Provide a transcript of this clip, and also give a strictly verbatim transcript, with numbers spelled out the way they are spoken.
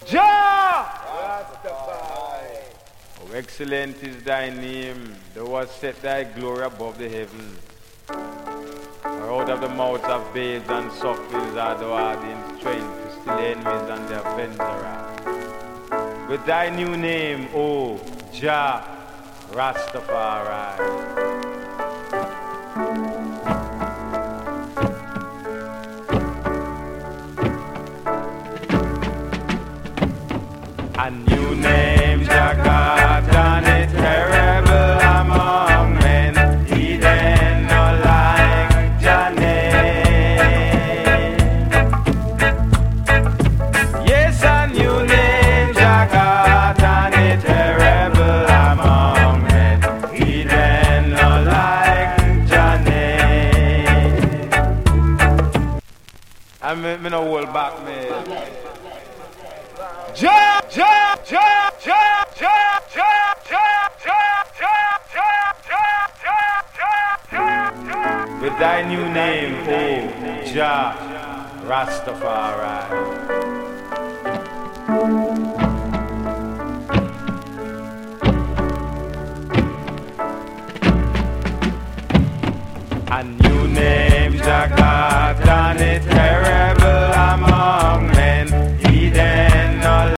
Jah! How excellent is thy name, thou hast set thy glory above the heavens. For out of the mouths of babes and suckles are thou adding strength to still enemies and their avenger. With thy new name, O Jah Rastafari. A new name, Jagat, and it's terrible among men. He then no like Jah name. Yes, a new name, Jagat, and it's terrible among men. He then no like Jah name. I mean, me no hold back, man. Jah, Jah, Jah, Jah, Jah, Jah, Jah, Jah, Jah, Jah, Jah, Jah, Jah. With thy new name, O Jah Rastafari. A new name, Jagat.